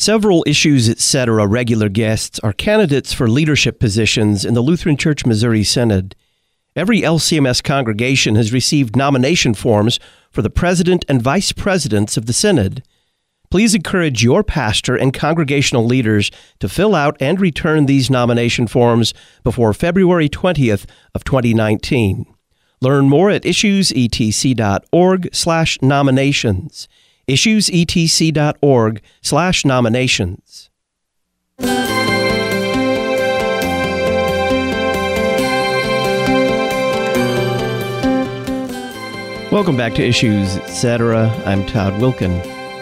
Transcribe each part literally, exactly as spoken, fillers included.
Several Issues, et cetera regular guests are candidates for leadership positions in the Lutheran Church Missouri Synod. Every L C M S congregation has received nomination forms for the president and vice presidents of the Synod. Please encourage your pastor and congregational leaders to fill out and return these nomination forms before February twentieth of twenty nineteen. Learn more at issuesetc.org slash nominations. issuesetc.org slash nominations. Welcome back to Issues, et cetera. I'm Todd Wilkin.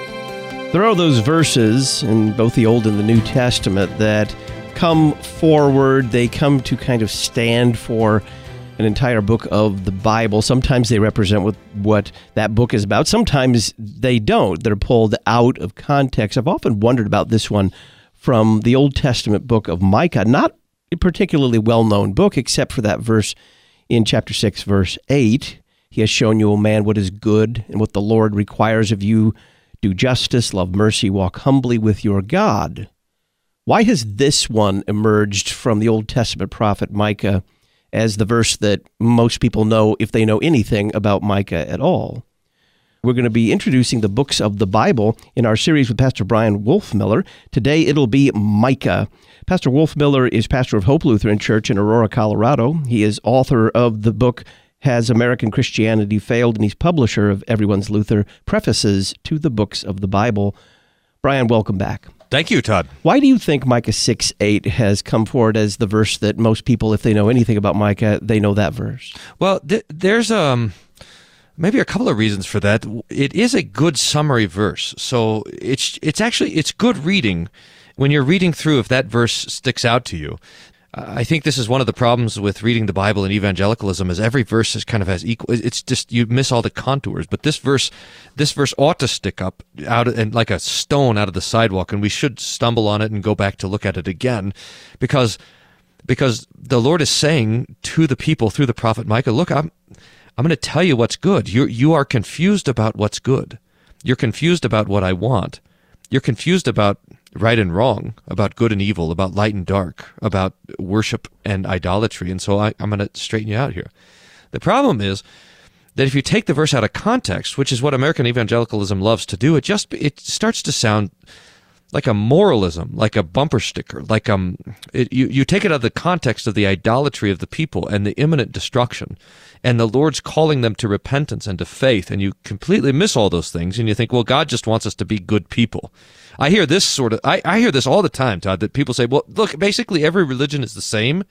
There are those verses in both the Old and the New Testament that come forward. They come to kind of stand for an entire book of the Bible. Sometimes they represent what, what that book is about. Sometimes they don't. They're pulled out of context. I've often wondered about this one from the Old Testament book of Micah. Not a particularly well-known book, except for that verse in chapter six, verse eight. He has shown you, O man, what is good and what the Lord requires of you. Do justice, love mercy, walk humbly with your God. Why has this one emerged from the Old Testament prophet Micah as the verse that most people know if they know anything about Micah at all? We're going to be introducing the books of the Bible in our series with Pastor Brian Wolfmueller. Today it'll be Micah. Pastor Wolfmueller is pastor of Hope Lutheran Church in Aurora, Colorado. He is author of the book Has American Christianity Failed? And he's publisher of Everyone's Luther, prefaces to the books of the Bible. Brian, welcome back. Thank you, Todd. Why do you think Micah six eight has come forward as the verse that most people, if they know anything about Micah, they know that verse? Well, th- there's um, maybe a couple of reasons for that. It is a good summary verse. So it's it's actually, it's good reading when you're reading through if that verse sticks out to you. I think this is one of the problems with reading the Bible and evangelicalism is every verse is kind of has equal. It's just you miss all the contours. But this verse, this verse ought to stick up out and like a stone out of the sidewalk, and we should stumble on it and go back to look at it again, because because the Lord is saying to the people through the prophet Micah, look, I'm I'm going to tell you what's good. You you are confused about what's good. You're confused about what I want. You're confused about right and wrong, about good and evil, about light and dark, about worship and idolatry. And so I, I'm going to straighten you out here. The problem is that if you take the verse out of context, which is what American evangelicalism loves to do, it just it starts to sound like a moralism, like a bumper sticker, like um, it, you, you take it out of the context of the idolatry of the people and the imminent destruction, and the Lord's calling them to repentance and to faith, and you completely miss all those things, and you think, well, God just wants us to be good people. I hear this sort of, I, I hear this all the time, Todd, that people say, well, look, basically every religion is the same.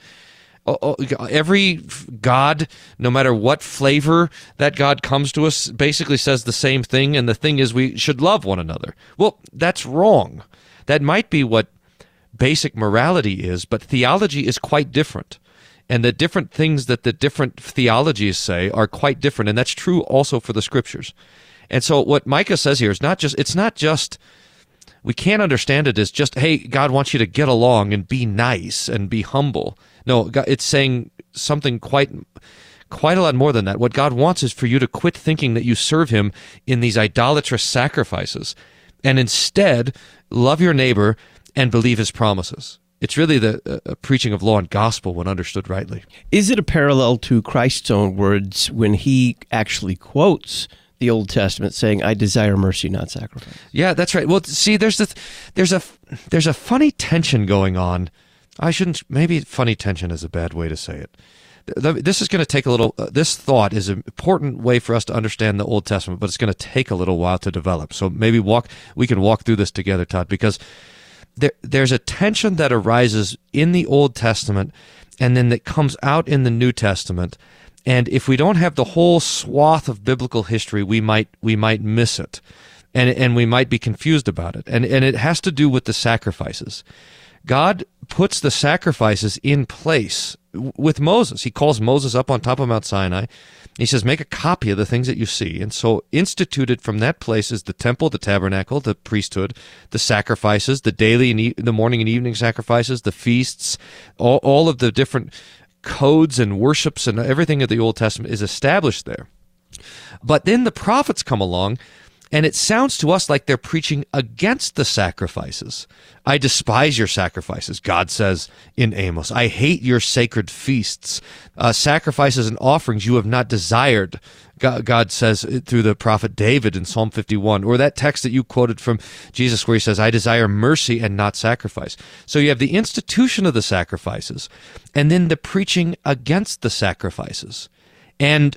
Every God, no matter what flavor that God comes to us, basically says the same thing, and the thing is we should love one another. Well, that's wrong. That might be what basic morality is, but theology is quite different. And the different things that the different theologies say are quite different, and that's true also for the Scriptures. And so what Micah says here is not just, it's not just, we can't understand it as just, hey, God wants you to get along and be nice and be humble. No, it's saying something quite quite a lot more than that. What God wants is for you to quit thinking that you serve Him in these idolatrous sacrifices and instead love your neighbor and believe His promises. It's really the uh, preaching of law and gospel when understood rightly. Is it a parallel to Christ's own words when He actually quotes the Old Testament saying, I desire mercy, not sacrifice? Yeah, that's right. Well, see, there's the, there's a there's a funny tension going on. I shouldn't, maybe funny tension is a bad way to say it. This is going to take a little, uh, this thought is an important way for us to understand the Old Testament, but it's going to take a little while to develop. So maybe walk, we can walk through this together, Todd, because there, there's a tension that arises in the Old Testament and then that comes out in the New Testament. And if we don't have the whole swath of biblical history, we might, we might miss it. And, and we might be confused about it. And, and it has to do with the sacrifices. God puts the sacrifices in place with Moses. He calls Moses up on top of Mount Sinai. He says, make a copy of the things that you see. And so instituted from that place is the temple, the tabernacle, the priesthood, the sacrifices, the daily and e- the morning and evening sacrifices, the feasts, all, all of the different codes and worships and everything of the Old Testament is established there. But then the prophets come along And it sounds to us like they're preaching against the sacrifices. I despise your sacrifices, God says in Amos. I hate your sacred feasts. Uh, sacrifices and offerings you have not desired, God, God says through the prophet David in Psalm fifty-one. Or that text that you quoted from Jesus where he says, I desire mercy and not sacrifice. So you have the institution of the sacrifices, and then the preaching against the sacrifices. And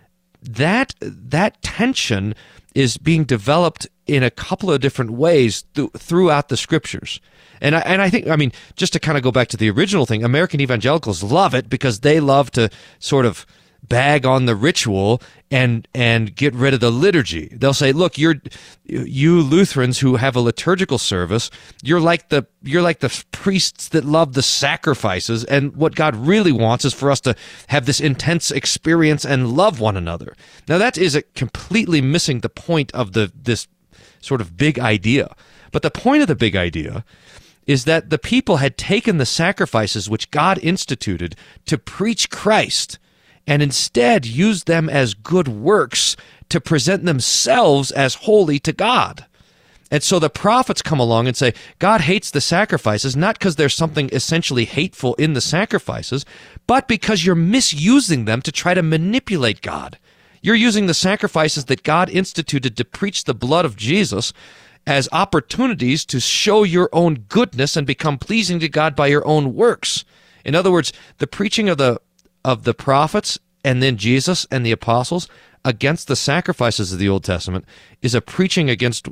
that that tension is being developed in a couple of different ways th- throughout the scriptures. And I, and I think, I mean, just to kind of go back to the original thing, American evangelicals love it because they love to sort of bag on the ritual and and get rid of the liturgy. They'll say, "Look, you're you Lutherans who have a liturgical service, you're like the you're like the priests that love the sacrifices, and what God really wants is for us to have this intense experience and love one another." Now that is a completely missing the point of the this sort of big idea. But the point of the big idea is that the people had taken the sacrifices which God instituted to preach Christ, and instead used them as good works to present themselves as holy to God. And so the prophets come along and say, God hates the sacrifices, not because there's something essentially hateful in the sacrifices, but because you're misusing them to try to manipulate God. You're using the sacrifices that God instituted to preach the blood of Jesus as opportunities to show your own goodness and become pleasing to God by your own works. In other words, the preaching of the of the prophets and then Jesus and the apostles against the sacrifices of the Old Testament is a preaching against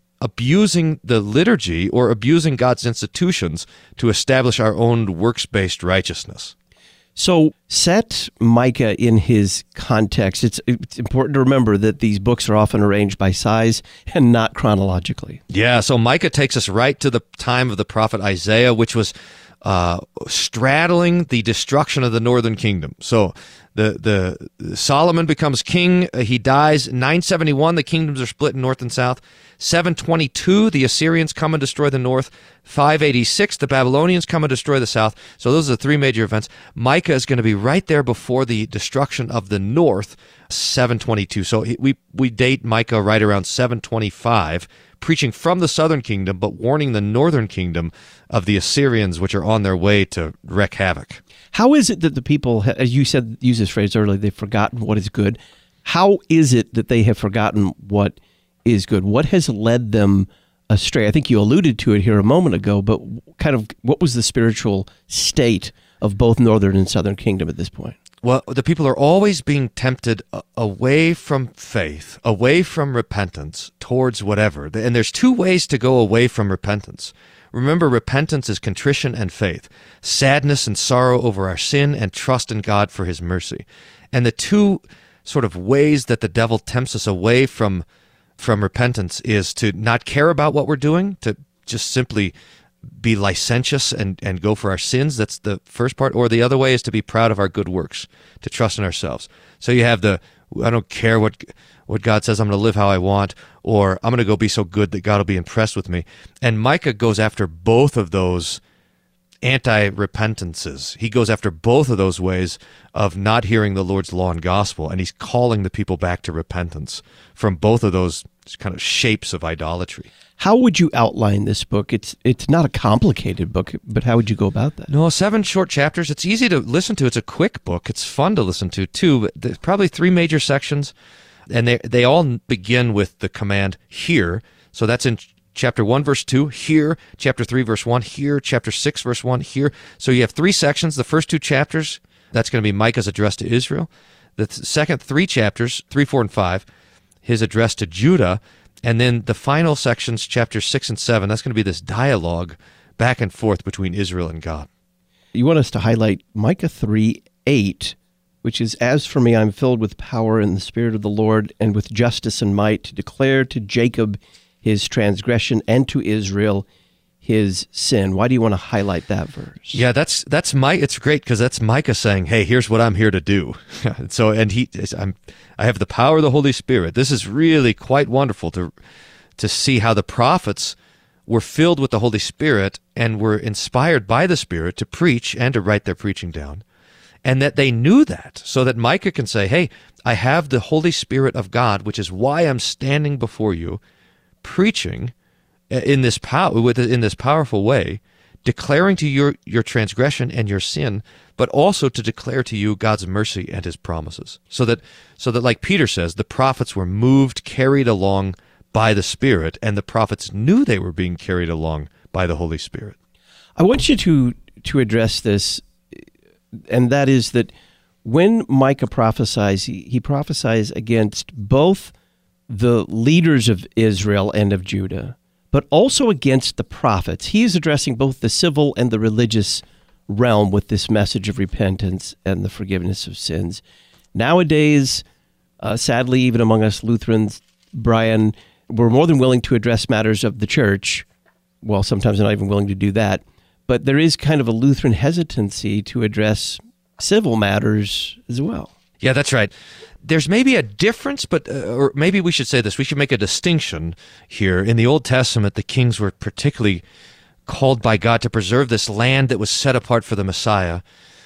abusing the liturgy or abusing God's institutions to establish our own works-based righteousness. So set Micah in his context. It's, it's important to remember that these books are often arranged by size and not chronologically. Yeah, so Micah takes us right to the time of the prophet Isaiah, which was Uh, straddling the destruction of the northern kingdom. So the the Solomon becomes king. Uh, he dies. nine seventy-one, the kingdoms are split in north and south. seven twenty-two, the Assyrians come and destroy the north. five eighty-six, the Babylonians come and destroy the south. So those are the three major events. Micah is going to be right there before the destruction of the north, seven twenty-two. So he, we we date Micah right around seven twenty-five, preaching from the southern kingdom, but warning the northern kingdom of the Assyrians, which are on their way to wreak havoc. How is it that the people, as you said, use this phrase earlier, they've forgotten what is good? How is it that they have forgotten what is good? What has led them astray? I think you alluded to it here a moment ago, but kind of what was the spiritual state of both northern and southern kingdom at this point? Well, the people are always being tempted away from faith, away from repentance, towards whatever. And there's two ways to go away from repentance. Remember, repentance is contrition and faith, sadness and sorrow over our sin, and trust in God for his mercy. And the two sort of ways that the devil tempts us away from, from repentance is to not care about what we're doing, to just simply be licentious and, and go for our sins. That's the first part. Or the other way is to be proud of our good works, to trust in ourselves. So you have the, I don't care what what God says, I'm going to live how I want, or I'm going to go be so good that God will be impressed with me. And Micah goes after both of those anti-repentances. He goes after both of those ways of not hearing the Lord's law and gospel, and he's calling the people back to repentance from both of those kind of shapes of idolatry. How would you outline this book? It's it's not a complicated book, but how would you go about that? No, seven short chapters. It's easy to listen to. It's a quick book. It's fun to listen to, too. But there's probably three major sections, and they they all begin with the command, hear. So that's in chapter one, verse two, hear. Chapter three, verse one, hear. Chapter six, verse one, hear. So you have three sections. The first two chapters, that's going to be Micah's address to Israel. The th- second three chapters, three, four, and five, his address to Judah. And then the final sections, chapters six and seven, that's going to be this dialogue back and forth between Israel and God. You want us to highlight Micah three, eight, which is, "As for me, I'm filled with power in the Spirit of the Lord, and with justice and might, to declare to Jacob his transgression, and to Israel his sin." Why do you want to highlight that verse? Yeah, that's that's my. It's great because that's Micah saying, "Hey, here's what I'm here to do." so, and he, I'm, I have the power of the Holy Spirit. This is really quite wonderful to to see how the prophets were filled with the Holy Spirit and were inspired by the Spirit to preach and to write their preaching down. and that they knew that, so that Micah can say, hey, I have the Holy Spirit of God, which is why I'm standing before you, preaching in this power, in this powerful way, declaring to you your, your transgression and your sin, but also to declare to you God's mercy and his promises. So that, so that, like Peter says, the prophets were moved, carried along by the Spirit, and the prophets knew they were being carried along by the Holy Spirit. I want you to, to address this, and that is that when Micah prophesies, he, he prophesies against both the leaders of Israel and of Judah, but also against the prophets. He is addressing both the civil and the religious realm with this message of repentance and the forgiveness of sins. Nowadays, uh, sadly, even among us Lutherans, Brian, we're more than willing to address matters of the church. Well, sometimes we're not even willing to do that. But there is kind of a Lutheran hesitancy to address civil matters as well. Yeah, that's right. There's maybe a difference, but uh, or maybe we should say this. We should make a distinction here. In the Old Testament, the kings were particularly called by God to preserve this land that was set apart for the Messiah.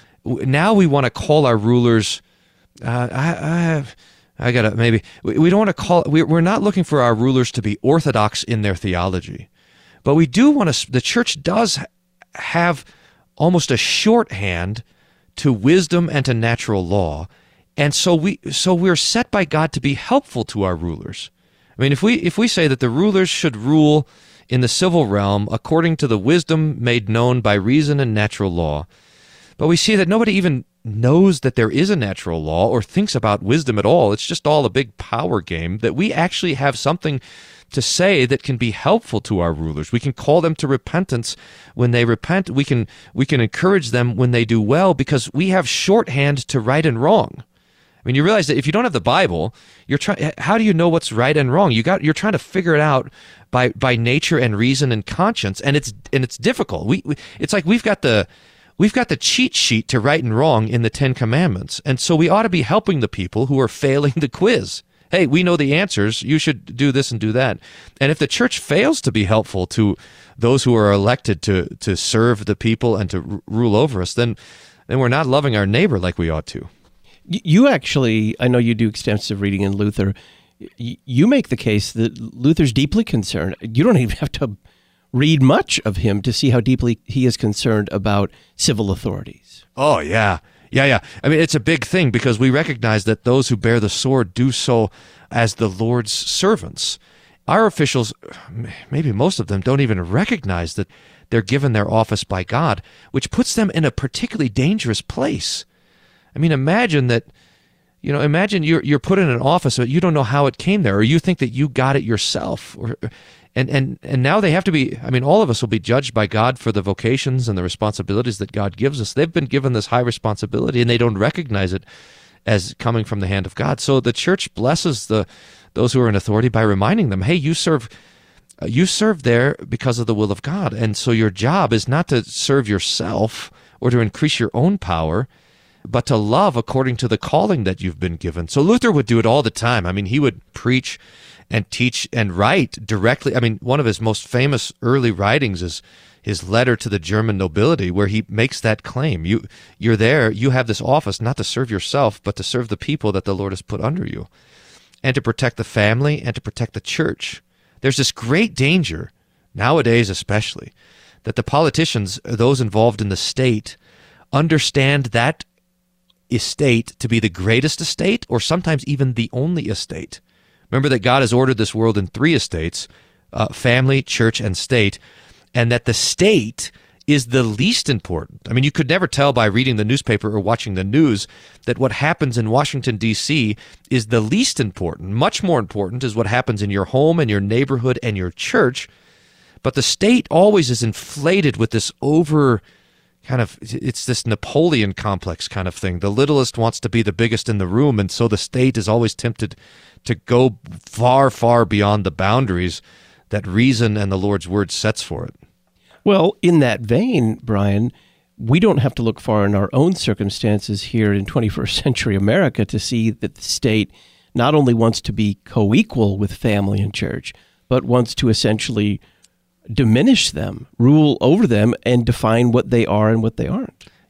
Now we want to call our rulers. Uh, I, I, I gotta maybe we, we don't want to call. We, we're not looking for our rulers to be orthodox in their theology, but we do want to. The church does have almost a shorthand to wisdom and to natural law. And so we so we're set by God to be helpful to our rulers. I mean, if we if we say that the rulers should rule in the civil realm according to the wisdom made known by reason and natural law, but we see that nobody even knows that there is a natural law or thinks about wisdom at all. It's just all a big power game, that we actually have something to say that can be helpful to our rulers. We can call them to repentance when they repent. We can we can encourage them when they do well, because we have shorthand to right and wrong. I mean, you realize that if you don't have the Bible, you're trying. How do you know what's right and wrong? You got. You're trying to figure it out by by nature and reason and conscience, and it's and it's difficult. We, we it's like we've got the we've got the cheat sheet to right and wrong in the Ten Commandments, and so we ought to be helping the people who are failing the quiz. Hey, we know the answers. You should do this and do that. And if the church fails to be helpful to those who are elected to to serve the people and to r- rule over us, then then we're not loving our neighbor like we ought to. You actually, I know you do extensive reading in Luther. You make the case that Luther's deeply concerned. You don't even have to read much of him to see how deeply he is concerned about civil authorities. Oh, yeah. Yeah, yeah. I mean, it's a big thing because we recognize that those who bear the sword do so as the Lord's servants. Our officials, maybe most of them, don't even recognize that they're given their office by God, which puts them in a particularly dangerous place. I mean, imagine that, you know, imagine you're you're put in an office, but you don't know how it came there, or you think that you got it yourself, or and and and now they have to be. I mean, all of us will be judged by God for the vocations and the responsibilities that God gives us. They've been given this high responsibility, and they don't recognize it as coming from the hand of God. So the church blesses the those who are in authority by reminding them, hey, you serve. You serve there because of the will of God, and so your job is not to serve yourself or to increase your own power, but to love according to the calling that you've been given. So Luther would do it all the time. I mean, he would preach and teach and write directly. I mean, one of his most famous early writings is his letter to the German nobility, where he makes that claim. You, you're there, you have this office not to serve yourself, but to serve the people that the Lord has put under you, and to protect the family and to protect the church. There's this great danger, nowadays especially, that the politicians, those involved in the state, understand that estate to be the greatest estate, or sometimes even the only estate. Remember that God has ordered this world in three estates, uh, family, church, and state, and that the state is the least important. I mean, you could never tell by reading the newspaper or watching the news that what happens in Washington, D C is the least important. Much more important is what happens in your home and your neighborhood and your church. But the state always is inflated with this over kind of, it's this Napoleon complex kind of thing. The littlest wants to be the biggest in the room, and so the state is always tempted to go far, far beyond the boundaries that reason and the Lord's word sets for it. Well, in that vein, Brian, we don't have to look far in our own circumstances here in twenty-first century America to see that the state not only wants to be co-equal with family and church, but wants to essentially diminish them, rule over them, and define what they are and what they aren't.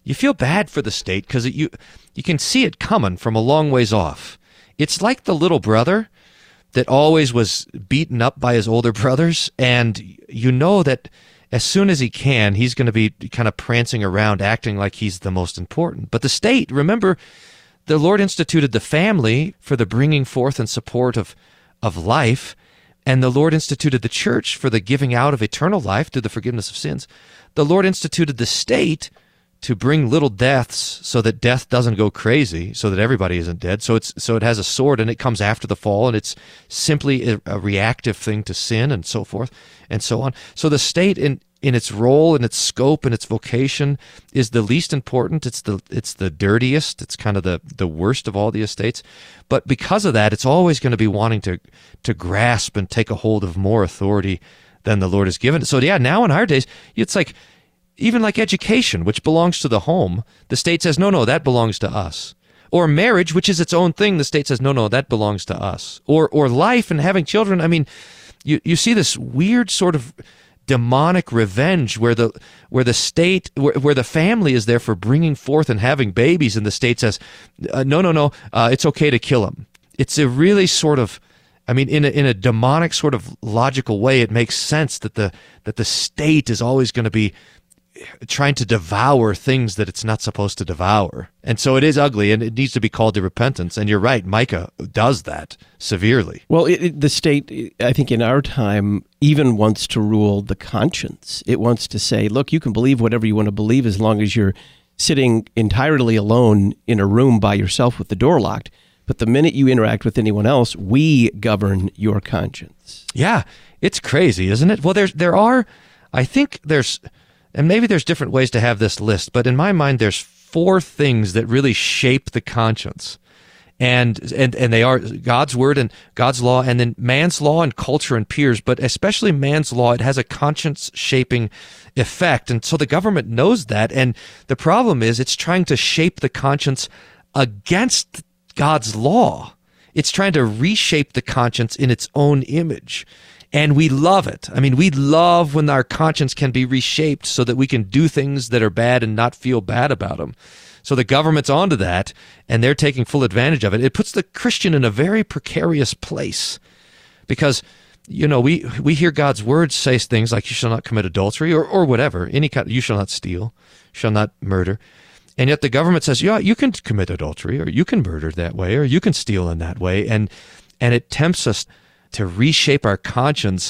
you feel bad for the state because you you can see it coming from a long ways off. It's like the little brother that always was beaten up by his older brothers, and you know that as soon as he can, he's going to be kind of prancing around, acting like he's the most important. But the state, remember, the Lord instituted the family for the bringing forth and support of, of life, and the Lord instituted the church for the giving out of eternal life through the forgiveness of sins. The Lord instituted the state to bring little deaths so that death doesn't go crazy, so that everybody isn't dead. So it's so it has a sword, and it comes after the fall, and it's simply a, a reactive thing to sin, and so forth and so on. So the state in in its role and its scope and its vocation is the least important. It's the it's the dirtiest. It's kind of the, the worst of all the estates. But because of that, it's always going to be wanting to to grasp and take a hold of more authority than the Lord has given. So yeah, now in our days, it's like, even like education, which belongs to the home, the state says, no, no, that belongs to us. Or marriage, which is its own thing, the state says, no, no, that belongs to us. Or or life and having children. I mean, you, you see this weird sort of demonic revenge where the where the state, where, where the family is there for bringing forth and having babies, and the state says, uh, no, no, no, uh, it's okay to kill them. It's a really sort of, I mean, in a, in a demonic sort of logical way, it makes sense that the that the state is always going to be trying to devour things that it's not supposed to devour. And so it is ugly, and it needs to be called to repentance. And you're right, Micah does that severely. Well, it, it, the state, I think in our time, even wants to rule the conscience. It wants to say, look, you can believe whatever you want to believe as long as you're sitting entirely alone in a room by yourself with the door locked. But the minute you interact with anyone else, we govern your conscience. Yeah, it's crazy, isn't it? Well, there's, there are, I think there's, and maybe there's different ways to have this list, but in my mind, there's four things that really shape the conscience. And, and, and they are God's word and God's law, and then man's law and culture and peers, but especially man's law. It has a conscience-shaping effect. And so the government knows that. And the problem is it's trying to shape the conscience against God's law. It's trying to reshape the conscience in its own image. And we love it. I mean, we love when our conscience can be reshaped so that we can do things that are bad and not feel bad about them. So the government's onto that, and they're taking full advantage of it. It puts the Christian in a very precarious place because, you know, we we hear God's word say things like, you shall not commit adultery, or, or whatever, any kind, you shall not steal, shall not murder. And yet the government says, yeah, you can commit adultery, or you can murder that way, or you can steal in that way. And and it tempts us to reshape our conscience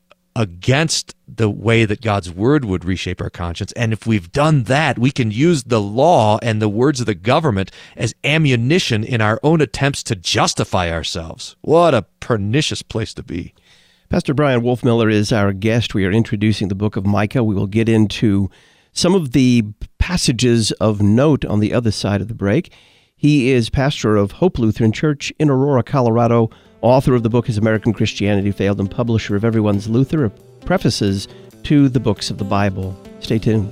against the way that God's word would reshape our conscience. And if we've done that, we can use the law and the words of the government as ammunition in our own attempts to justify ourselves. What a pernicious place to be. Pastor Brian Wolfmueller is our guest. We are introducing the book of Micah. We will get into some of the passages of note on the other side of the break. He is pastor of Hope Lutheran Church in Aurora, Colorado, author of the book Has American Christianity Failed, and publisher of Everyone's Luther, prefaces to the books of the Bible. Stay tuned.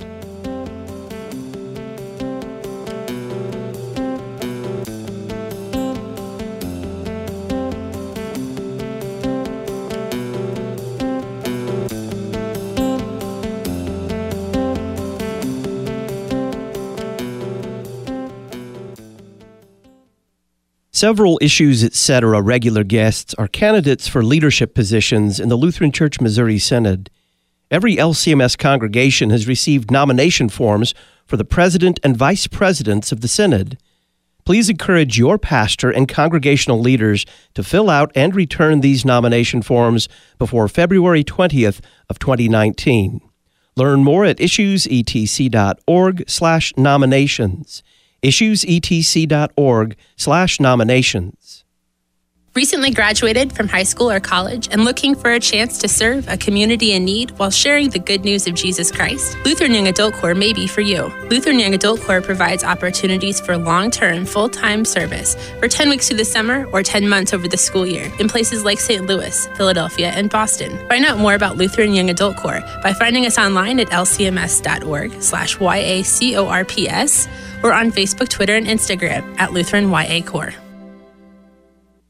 Several Issues, et cetera regular guests are candidates for leadership positions in the Lutheran Church Missouri Synod. Every L C M S congregation has received nomination forms for the president and vice presidents of the Synod. Please encourage your pastor and congregational leaders to fill out and return these nomination forms before February twentieth of twenty nineteen. Learn more at issuesetc.org slash nominations. issuesetc.org slash nominations. Recently graduated from high school or college and looking for a chance to serve a community in need while sharing the good news of Jesus Christ? Lutheran Young Adult Corps may be for you. Lutheran Young Adult Corps provides opportunities for long-term, full-time service for ten weeks through the summer or ten months over the school year in places like Saint Louis, Philadelphia, and Boston. Find out more about Lutheran Young Adult Corps by finding us online at lcms.org slash YACORPS or on Facebook, Twitter, and Instagram at Lutheran Y A Corps.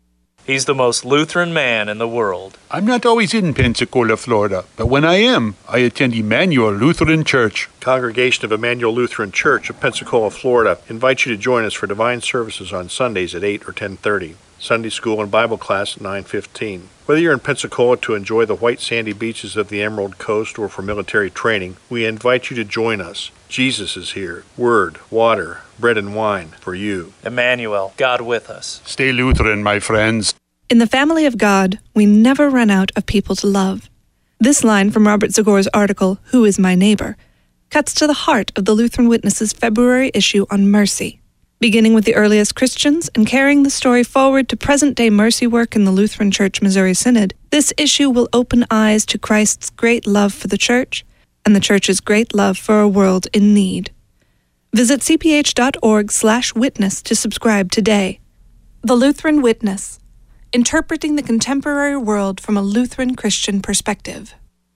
He's the most Lutheran man in the world. I'm not always in Pensacola, Florida, but when I am, I attend Emmanuel Lutheran Church. Congregation of Emmanuel Lutheran Church of Pensacola, Florida invites you to join us for divine services on Sundays at eight or ten thirty. Sunday school and Bible class at nine fifteen. Whether you're in Pensacola to enjoy the white sandy beaches of the Emerald Coast or for military training, we invite you to join us. Jesus is here. Word, water, bread and wine for you. Emmanuel, God with us. Stay Lutheran, my friends. In the family of God, we never run out of people to love. This line from Robert Zagor's article, Who is My Neighbor?, cuts to the heart of the Lutheran Witness's February issue on mercy. Beginning with the earliest Christians and carrying the story forward to present-day mercy work in the Lutheran Church Missouri Synod, this issue will open eyes to Christ's great love for the Church and the Church's great love for a world in need. Visit c p h dot org slash witness to subscribe today. The Lutheran Witness, interpreting the contemporary world from a Lutheran Christian perspective.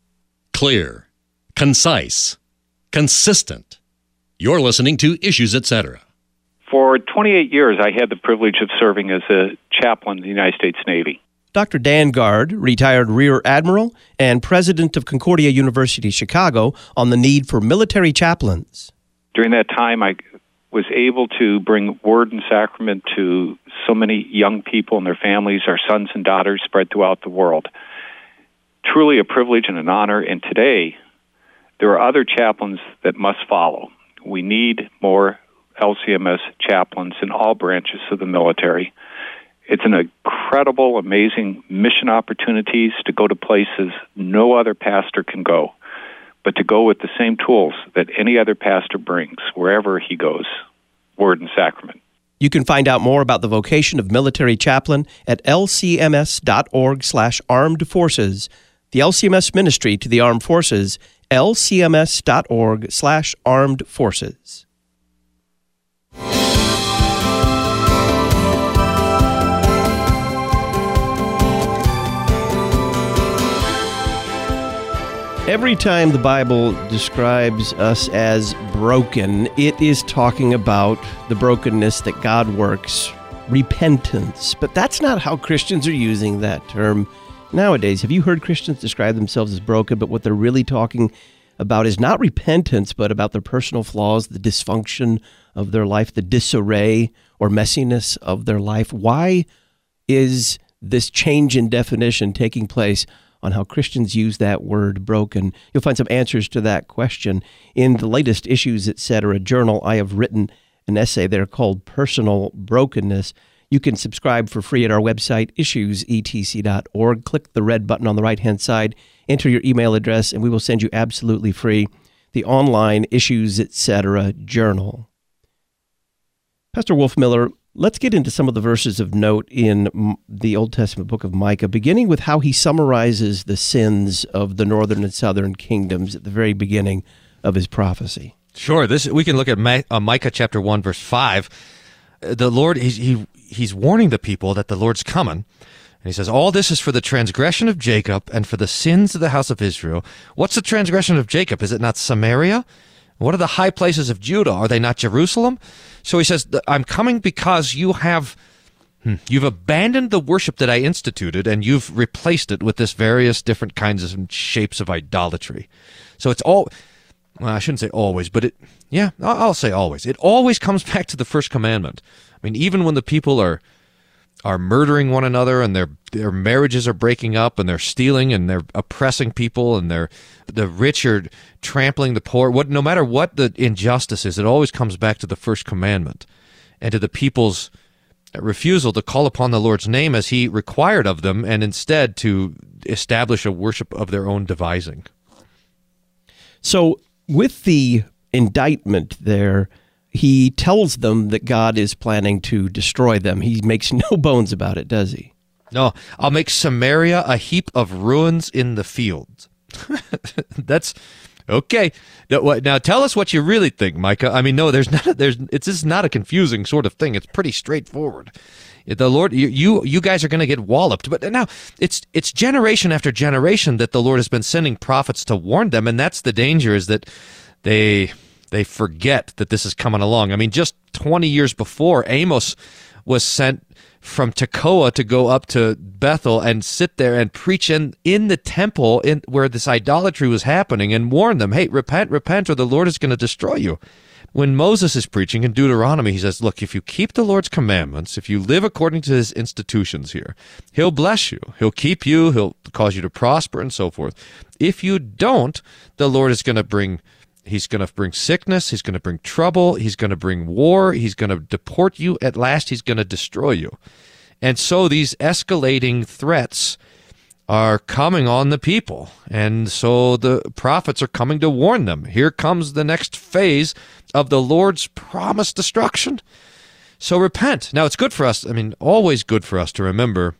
Clear, concise, consistent. You're listening to Issues, et cetera. For twenty-eight years, I had the privilege of serving as a chaplain in the United States Navy. Doctor Dan Guard, retired Rear Admiral and president of Concordia University, Chicago, on the need for military chaplains. During that time, I was able to bring word and sacrament to so many young people and their families, our sons and daughters spread throughout the world. Truly a privilege and an honor, and today there are other chaplains that must follow. We need more L C M S chaplains in all branches of the military. It's an incredible, amazing mission opportunities to go to places no other pastor can go, but to go with the same tools that any other pastor brings wherever he goes, word and sacrament. You can find out more about the vocation of military chaplain at l c m s dot org slash armed forces. The L C M S ministry to the armed forces, l c m s dot org slash armed forces. Every time the Bible describes us as broken, it is talking about the brokenness that God works, repentance. But that's not how Christians are using that term nowadays. Have you heard Christians describe themselves as broken, but what they're really talking about is not repentance, but about their personal flaws, the dysfunction of their life, the disarray or messiness of their life? Why is this change in definition taking place on how Christians use that word broken? You'll find some answers to that question in the latest Issues, et cetera journal. I have written an essay there called Personal Brokenness. You can subscribe for free at our website, issues e t c dot org. Click the red button on the right-hand side, enter your email address, and we will send you absolutely free the online Issues, et cetera journal. Pastor Wolfmueller, let's get into some of the verses of note in the Old Testament book of Micah, beginning with how he summarizes the sins of the northern and southern kingdoms at the very beginning of his prophecy. Sure. This we can look at Ma- uh, Micah chapter one, verse five. Uh, the Lord, he, he he's warning the people that the Lord's coming. And he says, all this is for the transgression of Jacob and for the sins of the house of Israel. What's the transgression of Jacob? Is it not Samaria? What are the high places of Judah? Are they not Jerusalem? So he says, I'm coming because you have hmm, you've abandoned the worship that I instituted, and you've replaced it with this various different kinds of shapes of idolatry. So it's all, well, I shouldn't say always, but it, yeah, I'll say always. It always comes back to the first commandment. I mean, even when the people are are murdering one another, and their their marriages are breaking up, and they're stealing, and they're oppressing people, and they're the rich are trampling the poor. What no matter what the injustice is, it always comes back to the first commandment and to the people's refusal to call upon the Lord's name as he required of them, and instead to establish a worship of their own devising. So with the indictment there, he tells them that God is planning to destroy them. He makes no bones about it, does he? No, I'll make Samaria a heap of ruins in the fields. That's okay. Now tell us what you really think, Micah. I mean, no, there's not. A, there's. It's just not a confusing sort of thing. It's pretty straightforward. The Lord, you you, you guys are going to get walloped. But now it's it's generation after generation that the Lord has been sending prophets to warn them, and that's the danger, is that they. They forget that this is coming along. I mean, just twenty years before, Amos was sent from Tekoa to go up to Bethel and sit there and preach in, in the temple in where this idolatry was happening and warn them, hey, repent, repent, or the Lord is going to destroy you. When Moses is preaching in Deuteronomy, he says, look, if you keep the Lord's commandments, if you live according to his institutions here, he'll bless you. He'll keep you. He'll cause you to prosper and so forth. If you don't, the Lord is going to bring, he's going to bring sickness. He's going to bring trouble. He's going to bring war. He's going to deport you. At last, he's going to destroy you. And so these escalating threats are coming on the people. And so the prophets are coming to warn them. Here comes the next phase of the Lord's promised destruction. So repent. Now, it's good for us, I mean, always good for us to remember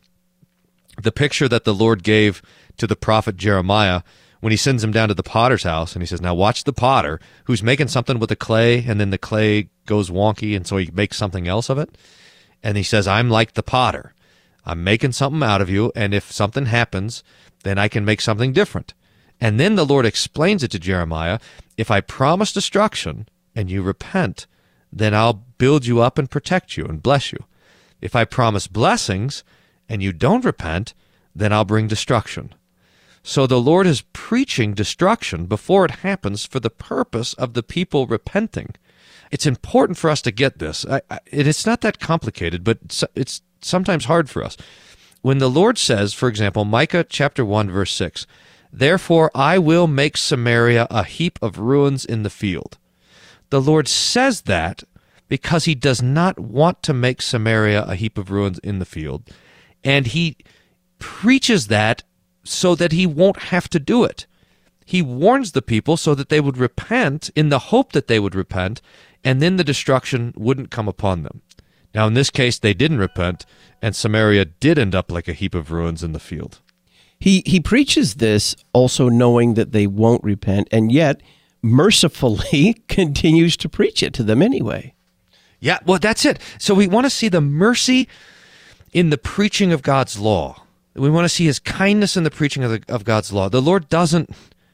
the picture that the Lord gave to the prophet Jeremiah when he sends him down to the potter's house, and he says, now watch the potter who's making something with the clay, and then the clay goes wonky, and so he makes something else of it. And he says, I'm like the potter. I'm making something out of you, and if something happens, then I can make something different. And then the Lord explains it to Jeremiah, if I promise destruction and you repent, then I'll build you up and protect you and bless you. If I promise blessings and you don't repent, then I'll bring destruction. So the Lord is preaching destruction before it happens for the purpose of the people repenting. It's important for us to get this. I, I, it's not that complicated, but it's, it's sometimes hard for us. When the Lord says, for example, Micah chapter one, verse six, therefore I will make Samaria a heap of ruins in the field. The Lord says that because he does not want to make Samaria a heap of ruins in the field. And he preaches that so that he won't have to do it. He warns the people so that they would repent in the hope that they would repent, and then the destruction wouldn't come upon them. Now, in this case, they didn't repent, and Samaria did end up like a heap of ruins in the field. He he preaches this also knowing that they won't repent, and yet mercifully continues to preach it to them anyway. Yeah, well, that's it. So we want to see the mercy in the preaching of God's law. We want to see his kindness in the preaching of, the, of God's law. The Lord doesn't,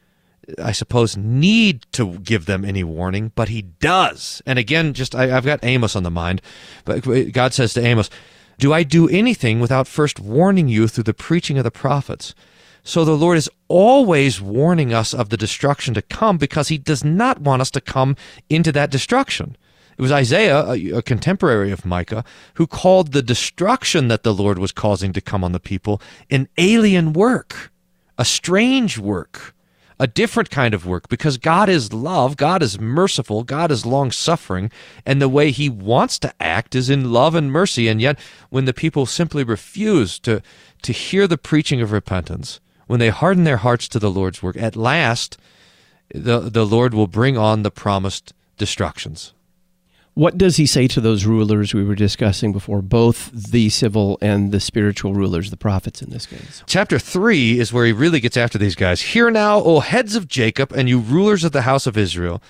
I suppose, need to give them any warning, but he does. And again, just I, I've got Amos on the mind, but God says to Amos, do I do anything without first warning you through the preaching of the prophets? So the Lord is always warning us of the destruction to come because he does not want us to come into that destruction. It was Isaiah, a, a contemporary of Micah, who called the destruction that the Lord was causing to come on the people an alien work, a strange work, a different kind of work, because God is love, God is merciful, God is long-suffering, and the way he wants to act is in love and mercy. And yet, when the people simply refuse to, to hear the preaching of repentance, when they harden their hearts to the Lord's work, at last, the, the Lord will bring on the promised destructions. What does he say to those rulers we were discussing before, both the civil and the spiritual rulers, the prophets in this case? Chapter three is where he really gets after these guys. Hear now, O heads of Jacob, and you rulers of the house of Israel,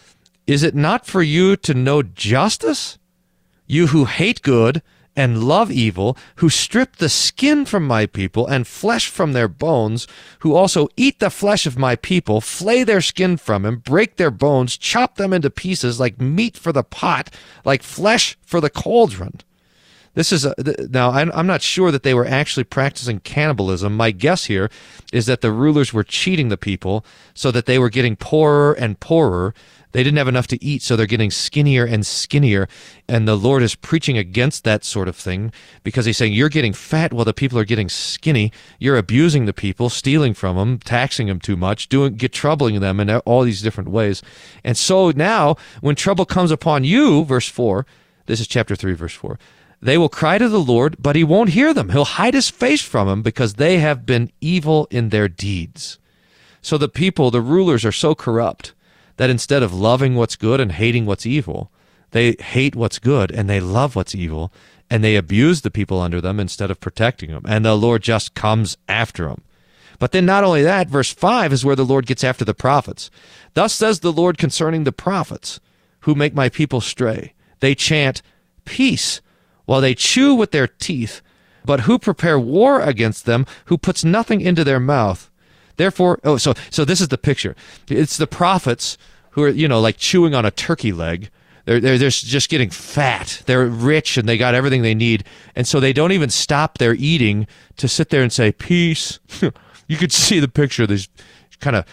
is it not for you to know justice? You who hate good and love evil, who strip the skin from my people and flesh from their bones, who also eat the flesh of my people, flay their skin from him, break their bones, chop them into pieces like meat for the pot, like flesh for the cauldron. This is a, now, I'm not sure that they were actually practicing cannibalism. My guess here is that the rulers were cheating the people so that they were getting poorer and poorer. They didn't have enough to eat, so they're getting skinnier and skinnier. And the Lord is preaching against that sort of thing because he's saying, you're getting fat while the people are getting skinny. You're abusing the people, stealing from them, taxing them too much, doing get troubling them in all these different ways. And so now, when trouble comes upon you, verse four, this is chapter three, verse four, they will cry to the Lord, but he won't hear them. He'll hide his face from them because they have been evil in their deeds. So the people, the rulers, are so corrupt that instead of loving what's good and hating what's evil, they hate what's good and they love what's evil, and they abuse the people under them instead of protecting them. And the Lord just comes after them. But then not only that, verse five is where the Lord gets after the prophets. Thus says the Lord concerning the prophets who make my people stray. They chant peace while they chew with their teeth, but who prepare war against them, who puts nothing into their mouth. Therefore, oh, so so this is the picture. It's the prophets who are, you know, like chewing on a turkey leg. They're, they're they're just getting fat. They're rich and they got everything they need. And so they don't even stop their eating to sit there and say, peace. You could see the picture of these kind of,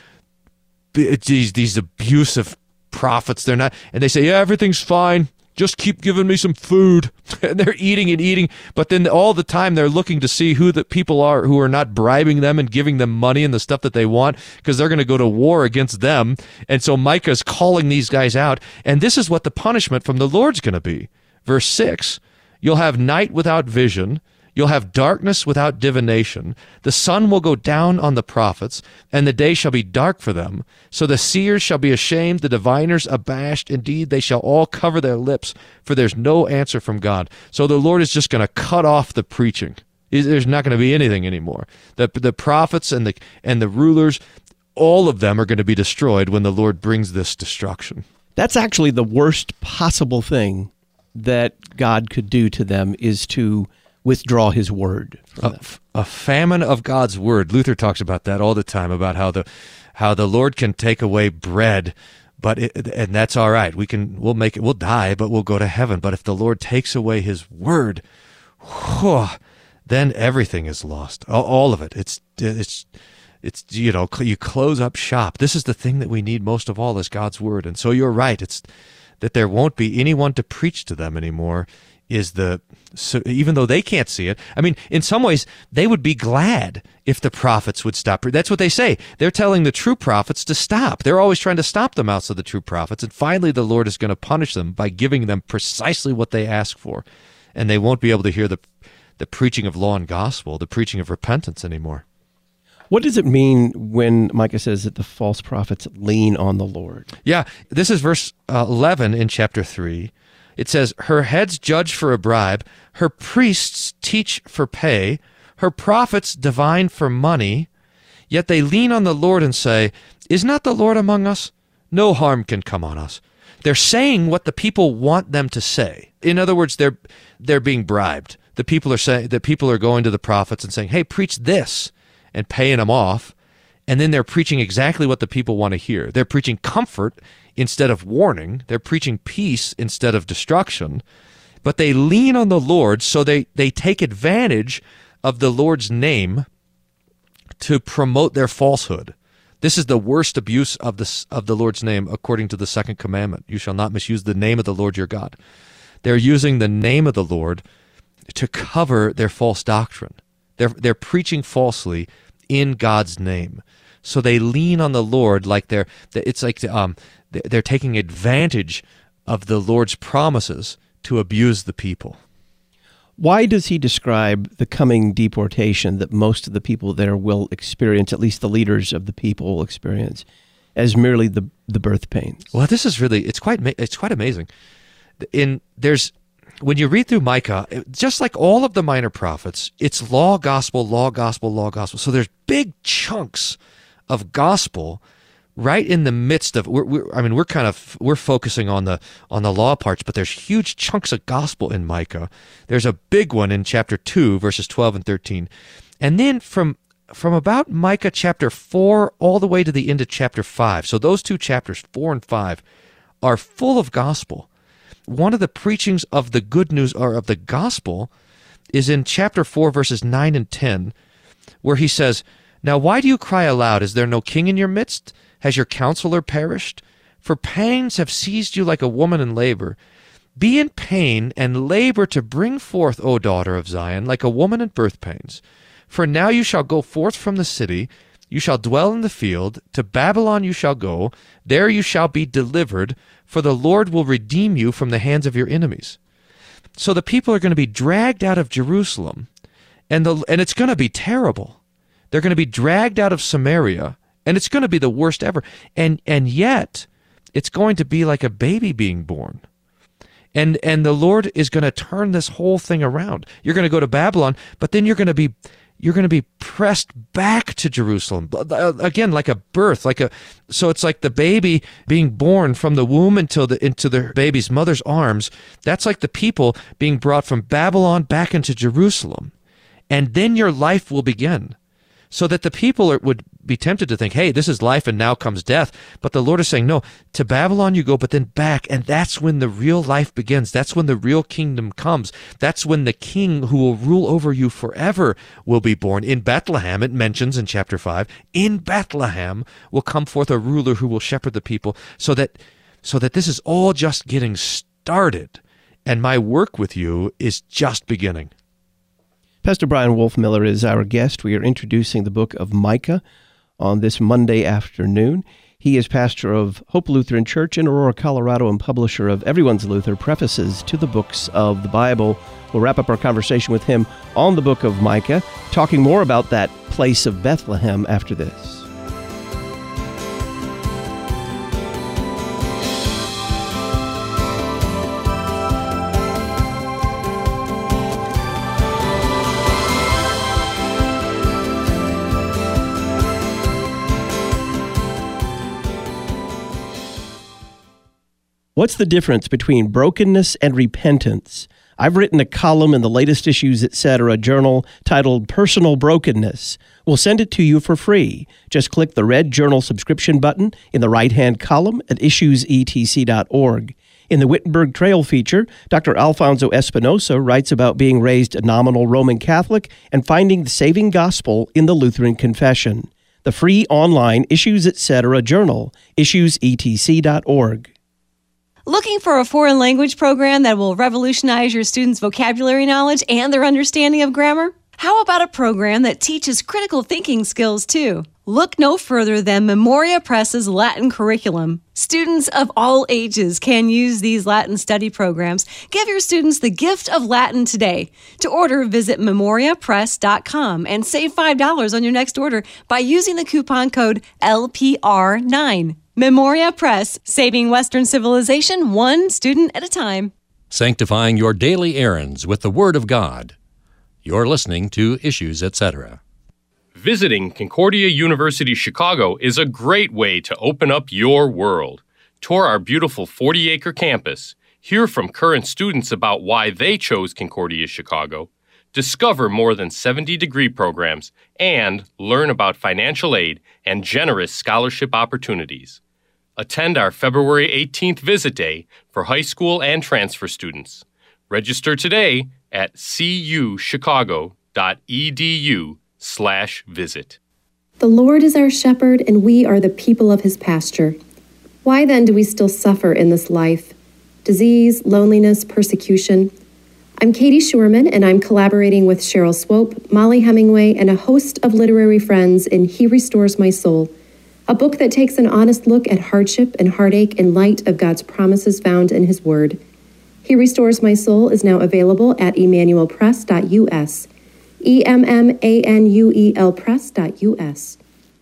these, these abusive prophets. They're not, and they say, yeah, everything's fine. Just keep giving me some food. And they're eating and eating, but then all the time they're looking to see who the people are who are not bribing them and giving them money and the stuff that they want, because they're going to go to war against them. And so Micah's calling these guys out, and this is what the punishment from the Lord's going to be. Verse six, you'll have night without vision, you'll have darkness without divination. The sun will go down on the prophets, and the day shall be dark for them. So the seers shall be ashamed, the diviners abashed. Indeed, they shall all cover their lips, for there's no answer from God. So the Lord is just going to cut off the preaching. There's not going to be anything anymore. The, the prophets and the, and the rulers, all of them are going to be destroyed when the Lord brings this destruction. That's actually the worst possible thing that God could do to them, is to withdraw his word. A, a famine of God's word. Luther talks about that all the time, about how the how the Lord can take away bread, but it, and that's all right. We can we'll make it. We'll die, but we'll go to heaven. But if the Lord takes away his word, whew, then everything is lost. All, all of it. It's it's it's you know you close up shop. This is the thing that we need most of all, is God's word. And so you're right. It's that there won't be anyone to preach to them anymore. Is the so even though they can't see it, I mean, in some ways they would be glad if the prophets would stop. That's what they say. They're telling the true prophets to stop. They're always trying to stop the mouths of the true prophets, and finally the Lord is going to punish them by giving them precisely what they ask for, and they won't be able to hear the the preaching of law and gospel, the preaching of repentance anymore. What does it mean when Micah says that the false prophets lean on the Lord? Yeah, this is verse uh, eleven in chapter three. It says, her heads judge for a bribe, her priests teach for pay, her prophets divine for money, yet they lean on the Lord and say, is not the Lord among us? No harm can come on us. They're saying what the people want them to say. In other words, they're they're being bribed. The people are saying that people are going to the prophets and saying, hey, preach this, and paying them off. And then they're preaching exactly what the people want to hear. They're preaching comfort instead of warning. They're preaching peace instead of destruction. But they lean on the Lord, so they, they take advantage of the Lord's name to promote their falsehood. This is the worst abuse of the, of the Lord's name, according to the second commandment. You shall not misuse the name of the Lord your God. They're using the name of the Lord to cover their false doctrine. They're, they're preaching falsely in God's name. So they lean on the Lord like they're, it's like um, they're taking advantage of the Lord's promises to abuse the people. Why does he describe the coming deportation that most of the people there will experience, at least the leaders of the people will experience, as merely the, the birth pains? Well, this is really, it's quite, it's quite amazing. In, there's, when you read through Micah, just like all of the minor prophets, it's law, gospel, law, gospel, law, gospel. So there's big chunks of gospel right in the midst of. We're, we're, I mean, we're kind of we're focusing on the on the law parts, but there's huge chunks of gospel in Micah. There's a big one in chapter two, verses twelve and thirteen, and then from from about Micah chapter four all the way to the end of chapter five. So those two chapters, four and five, are full of gospel. One of the preachings of the good news or of the gospel is in chapter four, verses nine and ten, where he says, now why do you cry aloud? Is there no king in your midst? Has your counselor perished? For pangs have seized you like a woman in labor. Be in pain and labor to bring forth, O daughter of Zion, like a woman in birth pains. For now you shall go forth from the city, you shall dwell in the field, to Babylon you shall go, there you shall be delivered, for the Lord will redeem you from the hands of your enemies. So the people are going to be dragged out of Jerusalem, and the and it's going to be terrible. They're going to be dragged out of Samaria, and it's going to be the worst ever. And and yet, it's going to be like a baby being born. And and the Lord is going to turn this whole thing around. You're going to go to Babylon, but then you're going to be you're going to be pressed back to Jerusalem again, like a birth, like a. So it's like the baby being born from the womb until the into the baby's mother's arms. That's like the people being brought from Babylon back into Jerusalem, and then your life will begin. so that the people are, would be tempted to think, hey, this is life and now comes death. But the Lord is saying, no, to Babylon you go, but then back. And that's when the real life begins. That's when the real kingdom comes. That's when the king who will rule over you forever will be born. In Bethlehem, it mentions in chapter five, in Bethlehem will come forth a ruler who will shepherd the people, so that, so that this is all just getting started. And my work with you is just beginning. Pastor Brian Wolfmueller is our guest. We are introducing the book of Micah on this Monday afternoon. He is pastor of Hope Lutheran Church in Aurora, Colorado, and publisher of Everyone's Luther, Prefaces to the Books of the Bible. We'll wrap up our conversation with him on the book of Micah, talking more about that place of Bethlehem after this. What's the difference between brokenness and repentance? I've written a column in the latest Issues, et cetera journal titled Personal Brokenness. We'll send it to you for free. Just click the red journal subscription button in the right-hand column at issues e t c dot org. In the Wittenberg Trail feature, Doctor Alfonso Espinosa writes about being raised a nominal Roman Catholic and finding the saving gospel in the Lutheran Confession. The free online Issues, et cetera journal, issues e t c dot org. Looking for a foreign language program that will revolutionize your students' vocabulary knowledge and their understanding of grammar? How about a program that teaches critical thinking skills, too? Look no further than Memoria Press's Latin curriculum. Students of all ages can use these Latin study programs. Give your students the gift of Latin today. To order, visit memoria press dot com and save five dollars on your next order by using the coupon code L P R nine. Memoria Press, saving Western civilization one student at a time. Sanctifying your daily errands with the Word of God. You're listening to Issues, et cetera. Visiting Concordia University Chicago is a great way to open up your world. Tour our beautiful forty-acre campus, hear from current students about why they chose Concordia Chicago, discover more than seventy degree programs, and learn about financial aid and generous scholarship opportunities. Attend our February eighteenth Visit Day for high school and transfer students. Register today at cuchicago.edu slash visit. The Lord is our shepherd, and we are the people of his pasture. Why then do we still suffer in this life? Disease, loneliness, persecution. I'm Katie Schurman, and I'm collaborating with Cheryl Swope, Molly Hemingway, and a host of literary friends in He Restores My Soul, a book that takes an honest look at hardship and heartache in light of God's promises found in his word. He Restores My Soul is now available at emmanuel press dot u s, E M M A N U E L press dot u s.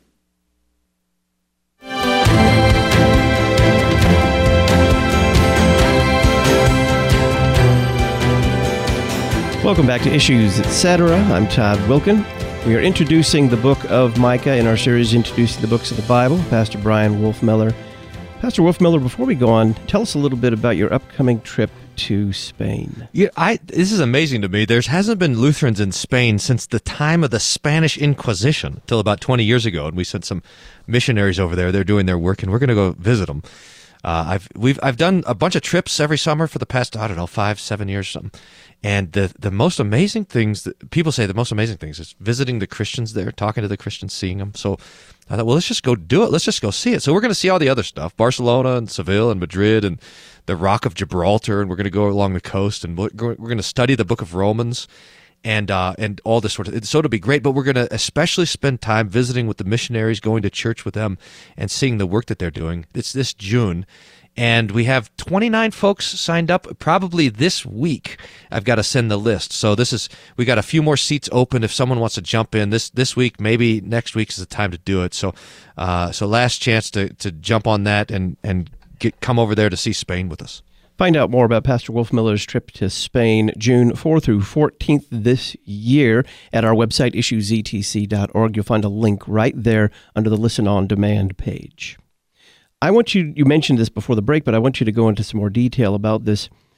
Welcome back to Issues, et cetera. I'm Todd Wilkin. We are introducing the book of Micah in our series Introducing the Books of the Bible. Pastor Brian Wolfmueller. Pastor Wolfmueller, before we go on, tell us a little bit about your upcoming trip to Spain. Yeah, I, this is amazing to me. There hasn't been Lutherans in Spain since the time of the Spanish Inquisition, till about twenty years ago, and we sent some missionaries over there. They're doing their work, and we're going to go visit them. Uh, I've we've I've done a bunch of trips every summer for the past, I don't know, five, seven years or something. And the the most amazing things that people say, the most amazing things is visiting the Christians there, talking to the Christians, seeing them. So I thought, well, let's just go do it. Let's just go see it. So we're going to see all the other stuff, Barcelona and Seville and Madrid and the Rock of Gibraltar, and we're going to go along the coast, and we're going to study the book of Romans and uh, and all this sort of. So it'll be great, but we're going to especially spend time visiting with the missionaries, going to church with them, and seeing the work that they're doing. It's this June. And we have twenty-nine folks signed up. Probably this week, I've got to send the list. So this is, we got a few more seats open if someone wants to jump in this this week. Maybe next week is the time to do it. So, uh, so last chance to to jump on that and and get come over there to see Spain with us. Find out more about Pastor Wolfmueller's trip to Spain, June fourth through fourteenth this year, at our website, issues e t c dot org. You'll find a link right there under the Listen on Demand page. I want you, you mentioned this before the break, but I want you to go into some more detail about this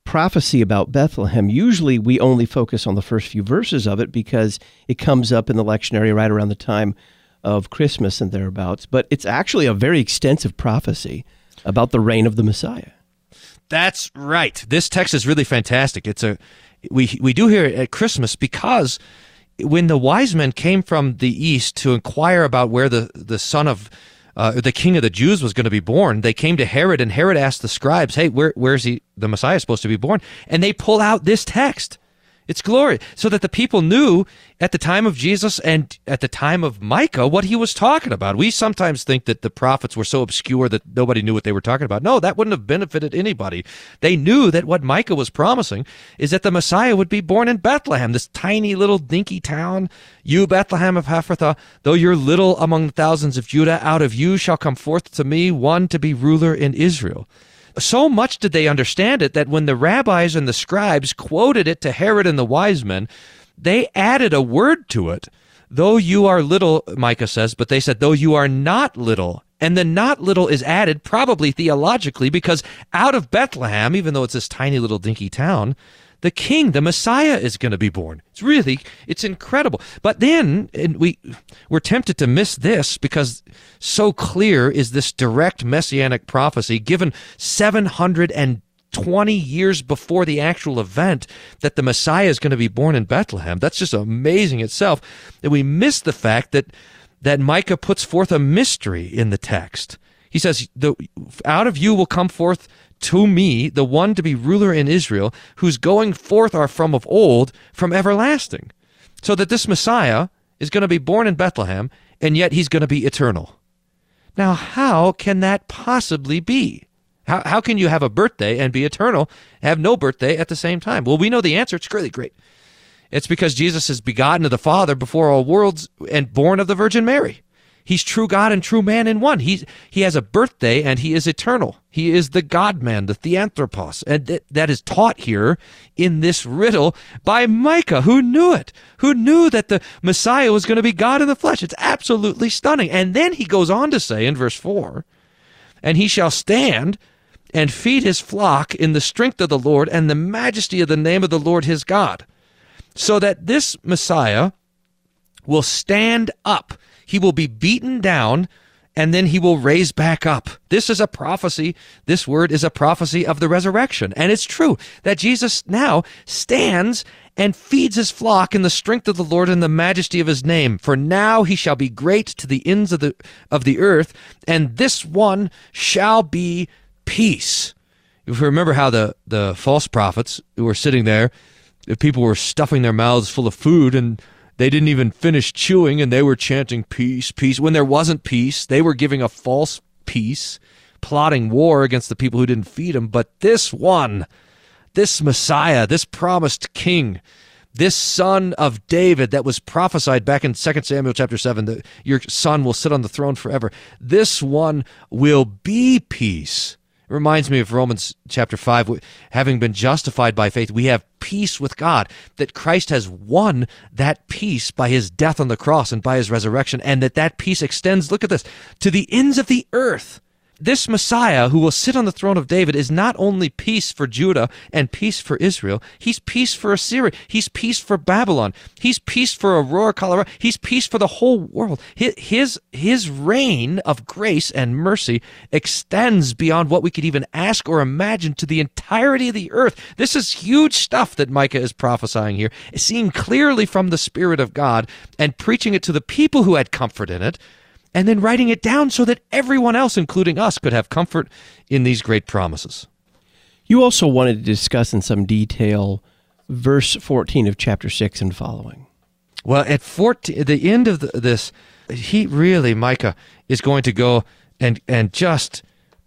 prophecy about Bethlehem, usually we only focus on the first few verses of it because it comes up in the lectionary right around the time of Christmas and thereabouts. But it's actually a very extensive prophecy about the reign of the Messiah. That's right. This text is really fantastic. It's a we we do hear it at Christmas because when the wise men came from the east to inquire about where the, the son of uh, the king of the Jews was going to be born, they came to Herod, and Herod asked the scribes, "Hey, where where's he the Messiah supposed to be born?" And they pull out this text. It's glory, so that the people knew at the time of Jesus and at the time of Micah what he was talking about. We sometimes think that the prophets were so obscure that nobody knew what they were talking about. No, that wouldn't have benefited anybody. They knew that what Micah was promising is that the Messiah would be born in Bethlehem, this tiny little dinky town. You, Bethlehem of Ephrathah, though you're little among the thousands of Judah, out of you shall come forth to me one to be ruler in Israel. So much did they understand it that when the rabbis and the scribes quoted it to Herod and the wise men, they added a word to it. Though you are little, Micah says, but they said, though you are not little. And the not little is added probably theologically because out of Bethlehem, even though it's this tiny little dinky town, the king, the Messiah, is going to be born. It's really, it's incredible. But then and we, we're tempted to miss this because so clear is this direct messianic prophecy given seven hundred twenty years before the actual event that the Messiah is going to be born in Bethlehem. That's just amazing itself. And we miss the fact that, that Micah puts forth a mystery in the text. He says, the, out of you will come forth to me, the one to be ruler in Israel, whose going forth are from of old, from everlasting. So that this Messiah is going to be born in Bethlehem, and yet he's going to be eternal. Now, how can that possibly be? How, how can you have a birthday and be eternal, have no birthday at the same time? Well, we know the answer. It's really great. It's because Jesus is begotten of the Father before all worlds and born of the Virgin Mary. He's true God and true man in one. He, he has a birthday and he is eternal. He is the God-man, the Theanthropos. And th- that is taught here in this riddle by Micah, who knew it, who knew that the Messiah was going to be God in the flesh. It's absolutely stunning. And then he goes on to say in verse four, and he shall stand and feed his flock in the strength of the Lord and the majesty of the name of the Lord his God. So that this Messiah will stand up. He will be beaten down, and then he will raise back up. This is a prophecy. This word is a prophecy of the resurrection. And it's true that Jesus now stands and feeds his flock in the strength of the Lord and the majesty of his name. For now he shall be great to the ends of the, of the earth, and this one shall be peace. If you remember how the, the false prophets who were sitting there, if people were stuffing their mouths full of food and they didn't even finish chewing, and they were chanting peace, peace. When there wasn't peace, they were giving a false peace, plotting war against the people who didn't feed them. But this one, this Messiah, this promised king, this son of David that was prophesied back in Second Samuel chapter seven, that your son will sit on the throne forever, this one will be peace. It reminds me of Romans chapter five. Having been justified by faith, we have peace with God, that Christ has won that peace by his death on the cross and by his resurrection, and that that peace extends, look at this, to the ends of the earth. This Messiah who will sit on the throne of David is not only peace for Judah and peace for Israel, he's peace for Assyria, he's peace for Babylon, he's peace for Aurora, Colorado, he's peace for the whole world. His, his reign of grace and mercy extends beyond what we could even ask or imagine to the entirety of the earth. This is huge stuff that Micah is prophesying here, seeing clearly from the Spirit of God and preaching it to the people who had comfort in it, and then writing it down so that everyone else, including us, could have comfort in these great promises. You also wanted to discuss in some detail verse fourteen of chapter six and following. Well, at fourteen, at the end of the, this, he really, Micah, is going to go and, and just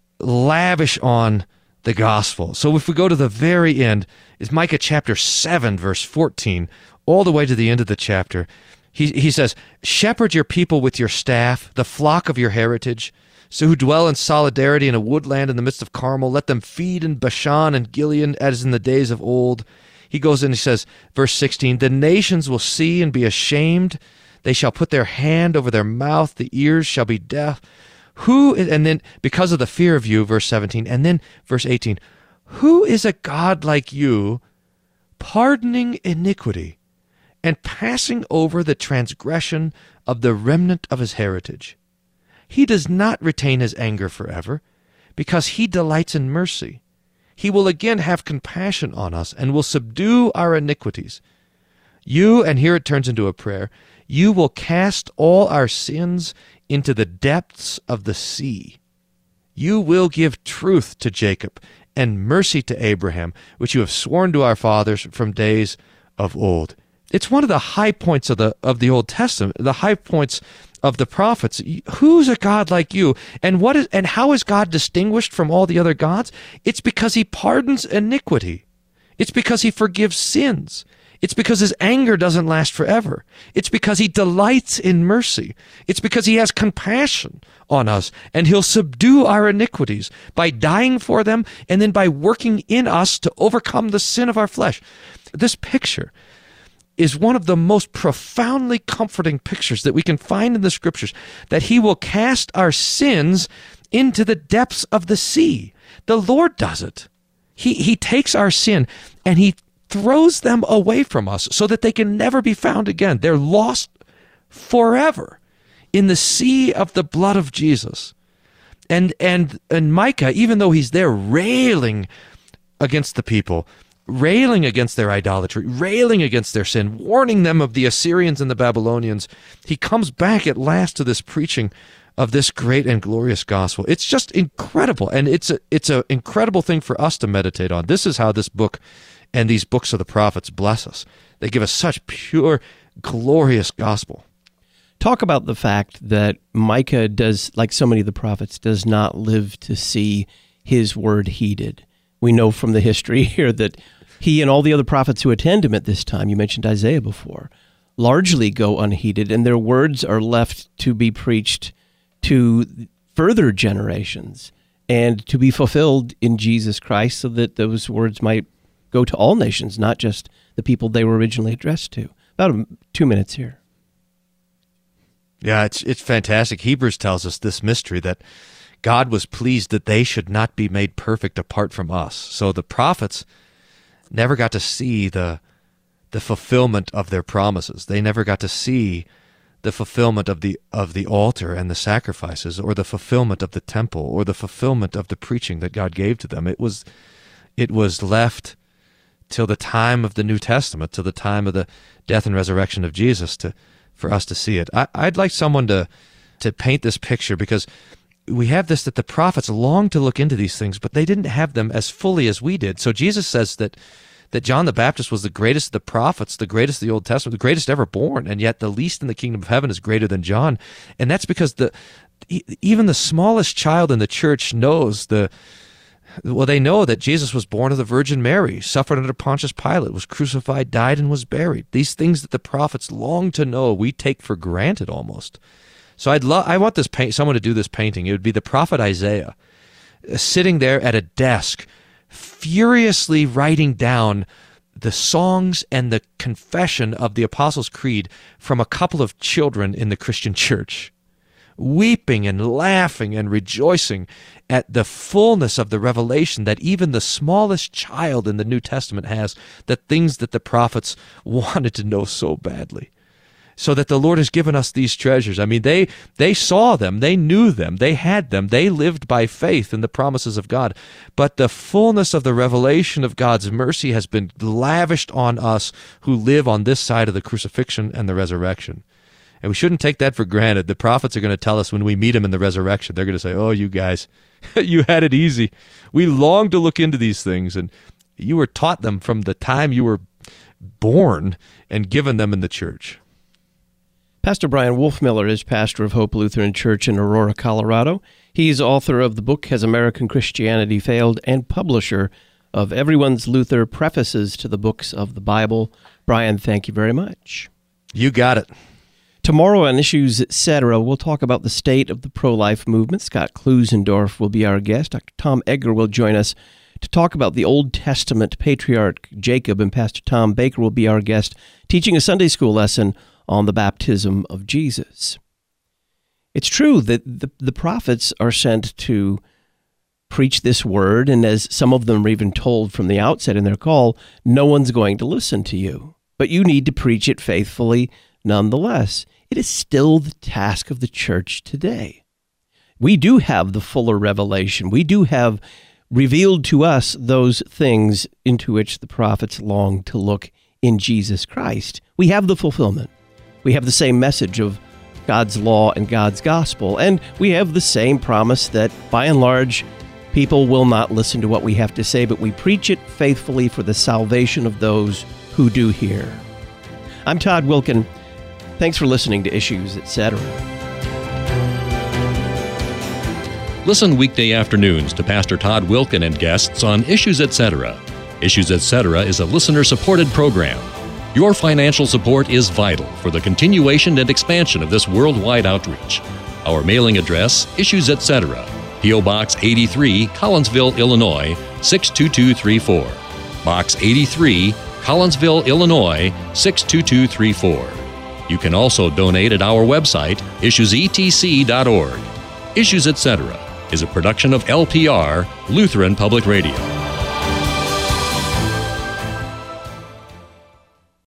lavish on the gospel. So if we go to the very end, is Micah chapter seven, verse fourteen, all the way to the end of the chapter. He, he says, shepherd your people with your staff, the flock of your heritage, so who dwell in solidarity in a woodland in the midst of Carmel. Let them feed in Bashan and Gilead as in the days of old. He goes in and he says, verse sixteen, the nations will see and be ashamed. They shall put their hand over their mouth. The ears shall be deaf. Who, and then because of the fear of you, verse seventeen, and then verse eighteen, Who is a God like you, pardoning iniquity and passing over the transgression of the remnant of his heritage? He does not retain his anger forever, because he delights in mercy. He will again have compassion on us and will subdue our iniquities. You, and here it turns into a prayer, you will cast all our sins into the depths of the sea. You will give truth to Jacob and mercy to Abraham, which you have sworn to our fathers from days of old. It's one of the high points of the of the Old Testament, the high points of the prophets. Who's a God like you? And what is and how is God distinguished from all the other gods? It's because he pardons iniquity. It's because he forgives sins. It's because his anger doesn't last forever. It's because he delights in mercy. It's because he has compassion on us, and he'll subdue our iniquities by dying for them and then by working in us to overcome the sin of our flesh. This picture is one of the most profoundly comforting pictures that we can find in the Scriptures, that he will cast our sins into the depths of the sea. The Lord does it. He, he takes our sin and he throws them away from us so that they can never be found again. They're lost forever in the sea of the blood of Jesus. And, and, and Micah, even though he's there railing against the people, railing against their idolatry, railing against their sin, warning them of the Assyrians and the Babylonians, he comes back at last to this preaching of this great and glorious gospel. It's just incredible, and it's a, it's an incredible thing for us to meditate on. This is how this book and these books of the prophets bless us. They give us such pure, glorious gospel. Talk about the fact that Micah does, like so many of the prophets, does not live to see his word heeded. We know from the history here that he and all the other prophets who attend him at this time, you mentioned Isaiah before, largely go unheeded, and their words are left to be preached to further generations and to be fulfilled in Jesus Christ, so that those words might go to all nations, not just the people they were originally addressed to. About two minutes here. Yeah, it's it's fantastic. Hebrews tells us this mystery that God was pleased that they should not be made perfect apart from us. So the prophets never got to see the the fulfillment of their promises. They never got to see the fulfillment of the of the altar and the sacrifices, or the fulfillment of the temple, or the fulfillment of the preaching that God gave to them. It was it was left till the time of the New Testament, till the time of the death and resurrection of Jesus, to for us to see it. I, I'd like someone to to paint this picture, because we have this, that the prophets longed to look into these things, but they didn't have them as fully as we did. So Jesus says that that John the Baptist was the greatest of the prophets, the greatest of the Old Testament, the greatest ever born, and yet the least in the kingdom of heaven is greater than John. And that's because the even the smallest child in the church knows the Well, they know that Jesus was born of the Virgin Mary, suffered under Pontius Pilate, was crucified, died, and was buried. These things that the prophets long to know, we take for granted almost. So I'd love, I want this paint, someone to do this painting. It would be the prophet Isaiah, uh, sitting there at a desk, furiously writing down the songs and the confession of the Apostles' Creed from a couple of children in the Christian church, weeping and laughing and rejoicing at the fullness of the revelation that even the smallest child in the New Testament has, the things that the prophets wanted to know so badly. So that the Lord has given us these treasures. I mean, they they saw them, they knew them, they had them, they lived by faith in the promises of God. But the fullness of the revelation of God's mercy has been lavished on us who live on this side of the crucifixion and the resurrection. And we shouldn't take that for granted. The prophets are going to tell us when we meet him in the resurrection, they're going to say, oh, you guys, you had it easy. We long to look into these things, and you were taught them from the time you were born and given them in the church. Pastor Brian Wolfmiller is pastor of Hope Lutheran Church in Aurora, Colorado. He's author of the book Has American Christianity Failed? And publisher of Everyone's Luther, Prefaces to the Books of the Bible. Brian, thank you very much. You got it. Tomorrow on Issues, et cetera, we'll talk about the state of the pro-life movement. Scott Klusendorf will be our guest. Doctor Tom Egger will join us to talk about the Old Testament patriarch Jacob, and Pastor Tom Baker will be our guest, teaching a Sunday school lesson on the baptism of Jesus. It's true that the, the prophets are sent to preach this word, and as some of them are even told from the outset in their call, no one's going to listen to you. But you need to preach it faithfully nonetheless. It is still the task of the church today. We do have the fuller revelation. We do have revealed to us those things into which the prophets longed to look in Jesus Christ. We have the fulfillment. We have the same message of God's law and God's gospel, and we have the same promise that, by and large, people will not listen to what we have to say, but we preach it faithfully for the salvation of those who do hear. I'm Todd Wilken. Thanks for listening to Issues, et cetera. Listen weekday afternoons to Pastor Todd Wilken and guests on Issues, et cetera. Issues, et cetera is a listener-supported program. Your financial support is vital for the continuation and expansion of this worldwide outreach. Our mailing address, Issues, et cetera. P O. Box eighty-three, Collinsville, Illinois, six two two three four. Box eighty-three, Collinsville, Illinois, six two two three four. You can also donate at our website, issues e t c dot org. Issues, et cetera is a production of L P R, Lutheran Public Radio.